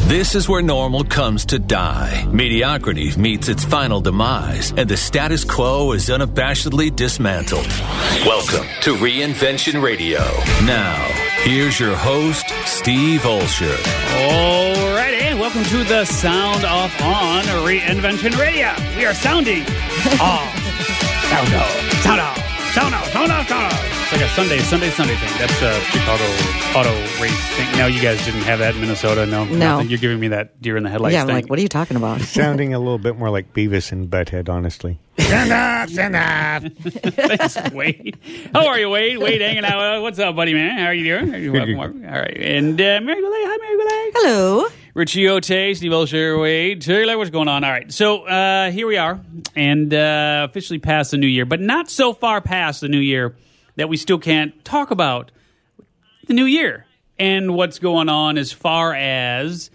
This is where normal comes to die. Mediocrity meets its final demise, and the status quo is unabashedly dismantled. Welcome to Reinvention Radio. Now, here's your host, Steve Olsher. Alrighty, welcome to the Sound Off on Reinvention Radio. We are sounding off. Sound off. Sound off. Sound off. Sound off. Sound off. It's like a Sunday thing. That's a Chicago auto race thing. No, you guys didn't have that in Minnesota. No. Nothing. You're giving me that deer in the headlights thing. Yeah, I'm like, what are you talking about? Sounding a little bit more like Beavis and Butthead, honestly. Stand up, stand up. Thanks, Wade. How are you, Wade? Wade hanging out. What's up, buddy, man? How are you doing? Welcome. All right. And Mary Goulet. Hi, Mary Goulet. Hello. Richie Ote, Steve Olsher, Wade. Taylor, what's going on? All right. So here we are, and officially past the new year, but not so far past the new year that we still can't talk about the new year and what's going on as far as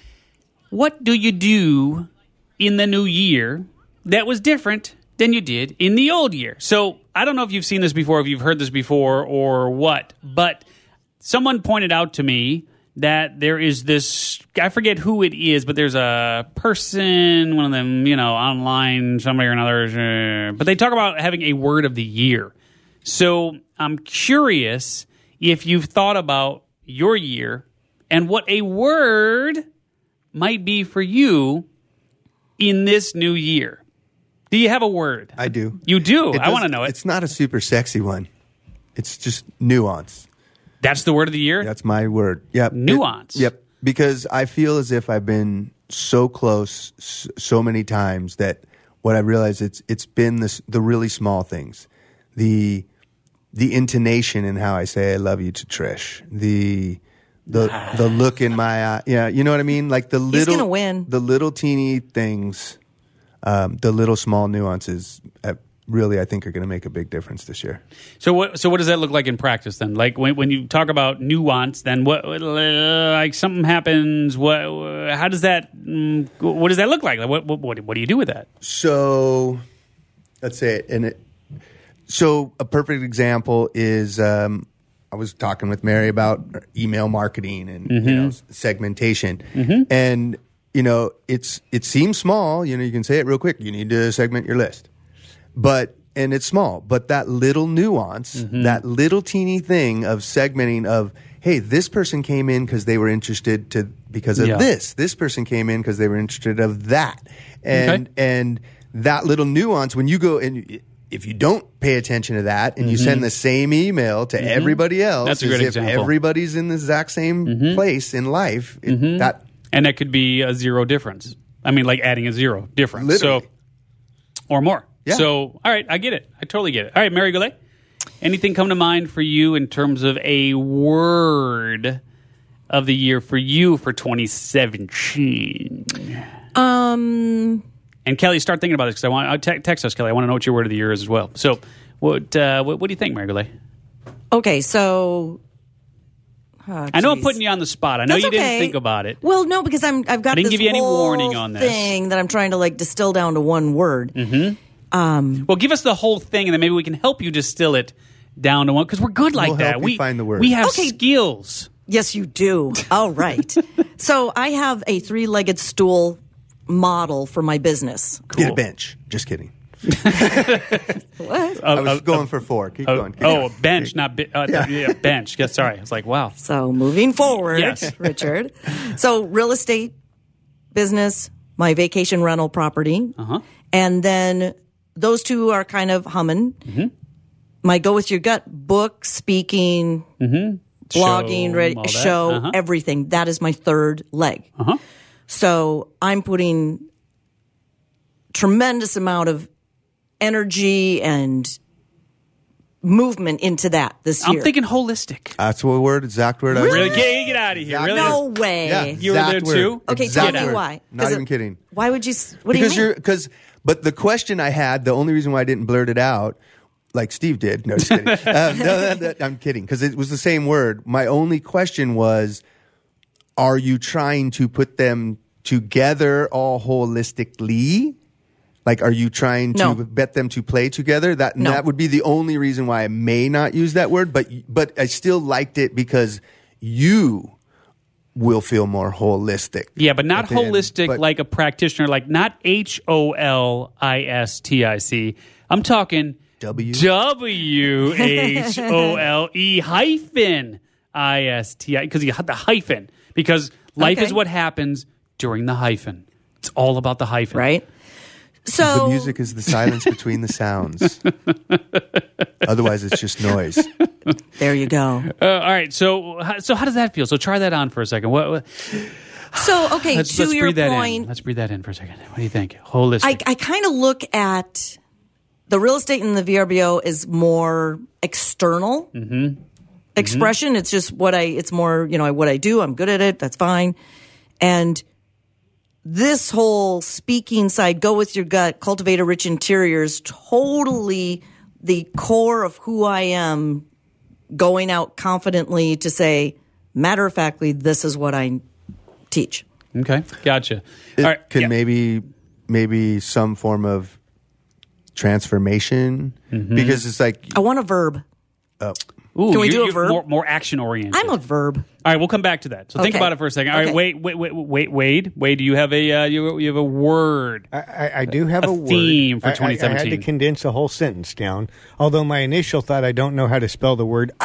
what do you do in the new year that was different than you did in the old year. So I don't know if you've seen this before, if you've heard this before or what, but someone pointed out to me that there is this, I forget who it is, but there's a person, one of them, online, somebody or another, but they talk about having a word of the year. So I'm curious if you've thought about your year and what a word might be for you in this new year. Do you have a word? I do. You do? I want to know it. It's not a super sexy one. It's just nuance. That's the word of the year? That's my word. Yep. Nuance. Yep. Because I feel as if I've been so close so many times that what I realize it's been the really small things. The intonation in how I say I love you to Trish. The look in my eye. Yeah, you know what I mean? Like the little, he's gonna win. The little teeny things, the little small nuances really I think are going to make a big difference this year. So what does that look like in practice then? Like when you talk about nuance, then what like something happens, how does that what does that look like? What do you do with that? So let's say it So a perfect example is I was talking with Mary about email marketing and segmentation, and it seems small. You can say it real quick. You need to segment your list, and it's small. But that little nuance, that little teeny thing of segmenting of, hey, this person came in because they were interested because of this. This person came in because they were interested of that, and that little nuance when you go and. If you don't pay attention to that and you send the same email to everybody else, that's a great as if example. everybody's in the exact same place in life, and that could be a zero difference. I mean, like adding a zero difference. Literally. So, or more. Yeah. So, all right, I get it. I totally get it. All right, Mary Goulet, anything come to mind for you in terms of a word of the year for you for 2017? And Kelly, start thinking about this because I want text us, Kelly. I want to know what your word of the year is as well. So, what do you think, Mary Goulet? Okay, so I know I'm putting you on the spot. I know you didn't think about it. Well, no, because I've got didn't this give you any whole warning on this thing that I'm trying to distill down to one word. Well, give us the whole thing, and then maybe we can help you distill it down to one because we're good like We'll that. help you find the word. We have skills. Yes, you do. All right. So I have a 3-legged stool model for my business. Get a bench. Just kidding. What? I was going for 4. Keep going. A bench, not bench. Yeah, sorry. I was like, wow. So moving forward, Yes. Richard. So real estate, business, my vacation rental property, and then those two are kind of humming. My Go With Your Gut book, speaking, blogging, show, everything. That is my 3rd leg. So I'm putting tremendous amount of energy and movement into that this year. I'm thinking holistic. That's what word, exact word. Really? Get out of here. Really? No way. Yeah, You were there exact word. too? Okay, Exact tell me word. why. Not even kidding. Why would you? What do you mean? But the question I had, the only reason why I didn't blurt it out, like Steve did. No, just kidding. I'm kidding, because it was the same word. My only question was, are you trying to put them together all holistically? Like, are you trying to bet them to play together? That would be the only reason why I may not use that word. But I still liked it because you will feel more holistic. Yeah, but not at the end. holistic But- like a practitioner, like not HOLISTIC. I'm talking WHOLE hyphen ISTI, because you have the hyphen, because life Okay. is what happens during the hyphen. It's all about the hyphen. Right? So The music is the silence between the sounds. Otherwise, it's just noise. there you go. All right. So how does that feel? So try that on for a second. What So, okay, let's to your breathe that in. point, Let's breathe that in for a second. What do you think? Holistic. I kind of look at the real estate and the VRBO is more external expression. It's just it's more, what I do. I'm good at it. That's fine. And this whole speaking side, go with your gut, cultivate a rich interior is totally the core of who I am, going out confidently to say, matter of factly, this is what I teach. Okay, gotcha. It All right, can yeah. maybe some form of transformation because it's like I want a verb. Ooh, Can we do a you're verb? more action oriented? I'm a verb. All right, we'll come back to that. So think Okay. about it for a second. All right, Okay. Wade. Wade, do you have a you have a word? I do have a word. theme for I had 2017. to condense a whole sentence down. Although my initial thought, I don't know how to spell the word.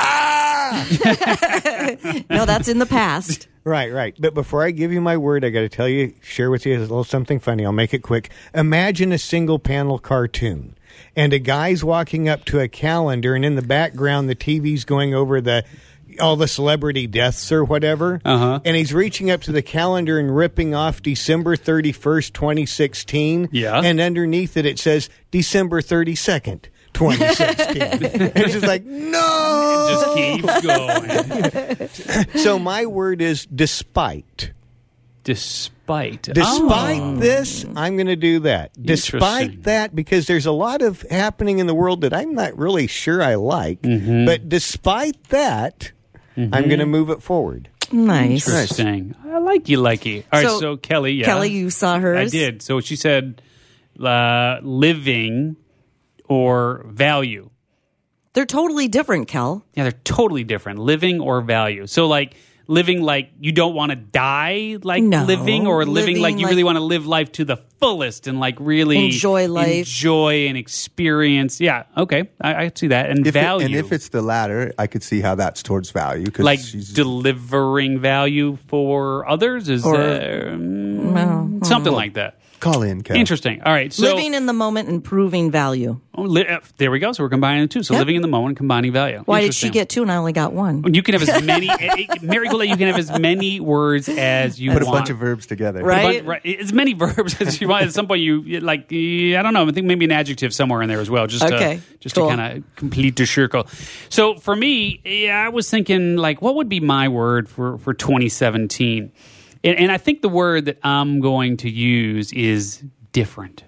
No, that's in the past. Right. But before I give you my word, I got to share with you a little something funny. I'll make it quick. Imagine a single panel cartoon, and a guy's walking up to a calendar, and in the background, the TV's going over all the celebrity deaths or whatever. And he's reaching up to the calendar and ripping off December 31st, 2016. Yeah. And underneath it says December 32nd, 2016. It's just like, no! Just keep going. So my word is despite. Despite This, I'm going to do that. Interesting. Despite that, because there's a lot of happening in the world that I'm not really sure I like. But despite that, I'm going to move it forward. Nice. Interesting. I like you. All right, so Kelly, yeah. Kelly, you saw hers. I did. So she said living or value. They're totally different, Kel. Yeah, they're totally different. Living or value. So like living like you don't want to die like No. living, or living like you Living really like- want to live life to the fullest and like really Enjoy life. enjoy and experience. Yeah, okay. I see that. And value. And if it's the latter, I could see how that's towards value. Cause like she's, delivering value for others is something like that. call in, Kel. Interesting. All right. So Living in the moment and proving value. there we go. So we're combining the two. So Yep. living in the moment, combining value. Why did she Interesting. get two and I only got one? You can have as many, Mary Colette, you can have as many words as you Put a want. bunch of verbs together. Right? As many verbs as you want. At some point, you like, I don't know, I think maybe an adjective somewhere in there as well, just Okay, to cool. kind of complete the circle. So for me, I was thinking, like, what would be my word for 2017? And I think the word that I'm going to use is different.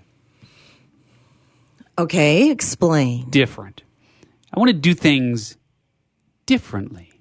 Okay, explain. Different. I want to do things differently.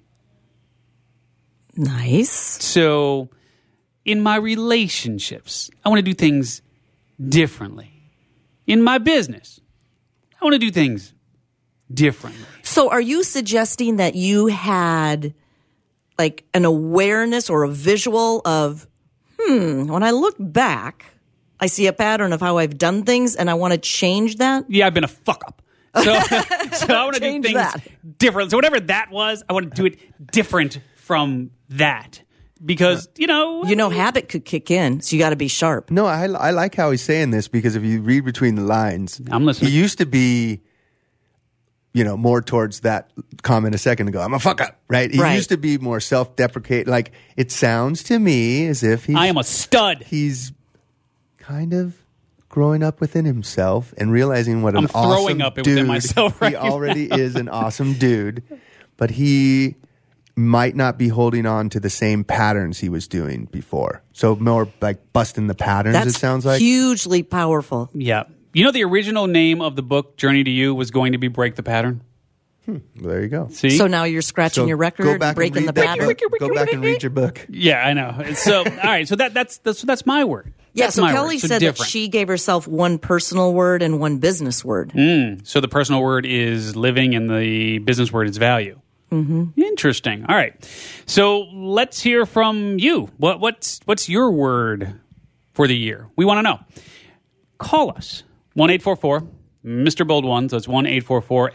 Nice. So, in my relationships, I want to do things differently. In my business, I want to do things differently. So are you suggesting that you had like an awareness or a visual of, when I look back, I see a pattern of how I've done things and I want to change that? Yeah, I've been a fuck up. So, so I want to do Change things that. different. So whatever that was, I want to do it different from that. Because, Habit could kick in, so you got to be sharp. No, I like how he's saying this because if you read between the lines, I'm listening. He used to be, more towards that comment a second ago. I'm a fuck up, right? He Right. used to be more self-deprecate. Like it sounds to me as if I am a stud. he's kind of growing up within himself and realizing what I'm an throwing awesome up within dude myself right he already is an awesome dude, but he might not be holding on to the same patterns he was doing before. So more like busting the patterns, That's it sounds like. hugely powerful. Yeah. You know the original name of the book, Journey to You, was going to be Break the Pattern? Well, there you go. See? So now you're scratching your record, breaking the pattern. Go back and read your book. Yeah, I know. So, all right. So that's my word. Yeah, That's so my Kelly word. So said that different. she gave herself one personal word and one business word. So the personal word is living and the business word is value. Interesting. All right. So let's hear from you. What's your word for the year? We want to know. Call us. 1-844 Mr. Bold 1. So it's 1-844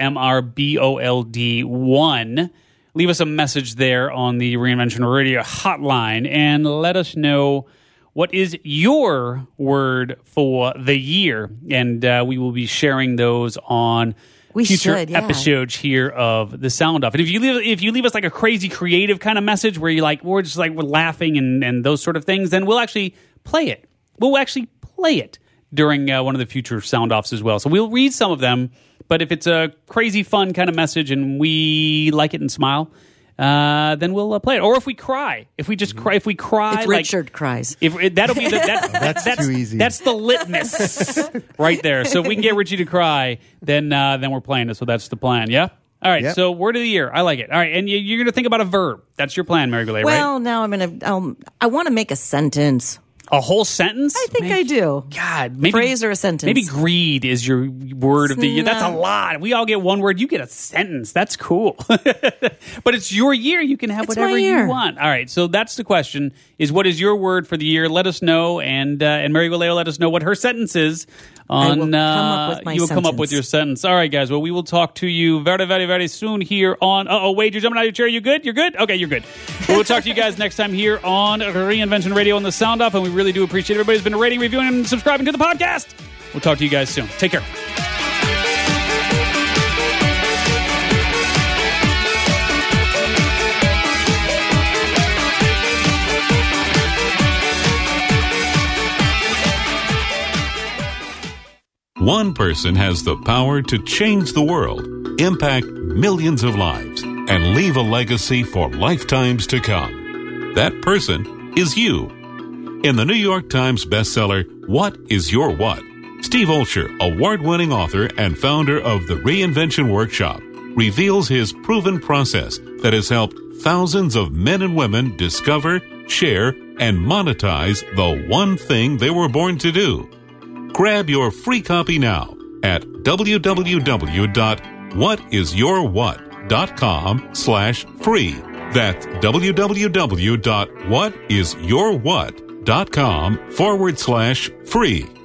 MRBOLD1. Leave us a message there on the Reinvention Radio hotline and let us know what is your word for the year. And we will be sharing those on future episodes here of the Sound Off. And if you leave us like a crazy creative kind of message where we're just like we're laughing and those sort of things, then we'll actually play it. We'll actually play it during one of the future Sound Offs as well. So we'll read some of them, but if it's a crazy fun kind of message and we like it and smile, then we'll play it. Or if we cry, if we cry, if Richard cries, that'll be that's too easy. That's the litmus right there. So if we can get Richie to cry, then we're playing it. So that's the plan. Yeah. All right. Yep. So word of the year, I like it. All right, and you're going to think about a verb. That's your plan, Mary Goulet, right? Well, now I want to make a sentence. A whole sentence? I think I do. God, maybe phrase or a sentence. Maybe greed is your word of the year. That's a lot. We all get one word. You get a sentence. That's cool. But it's your year. You can have whatever you want. All right. So that's the question: is what is your word for the year? Let us know, and Mary Goulet will let us know what her sentence is. I will come up with my you will come up with your sentence. All right, guys. Well, we will talk to you very, very, very soon here on. Wade, you're jumping out of your chair. You good? You're good. Okay, you're good. We'll talk to you guys next time here on Reinvention Radio on the Sound Off, and we really do appreciate everybody who's been rating, reviewing, and subscribing to the podcast. We'll talk to you guys soon. Take care. One person has the power to change the world, impact millions of lives, and leave a legacy for lifetimes to come. That person is you. In the New York Times bestseller, What is Your What? Steve Olsher, award-winning author and founder of the Reinvention Workshop, reveals his proven process that has helped thousands of men and women discover, share, and monetize the one thing they were born to do. Grab your free copy now at www.whatisyourwhat.com/free. That's www.whatisyourwhat.com/free.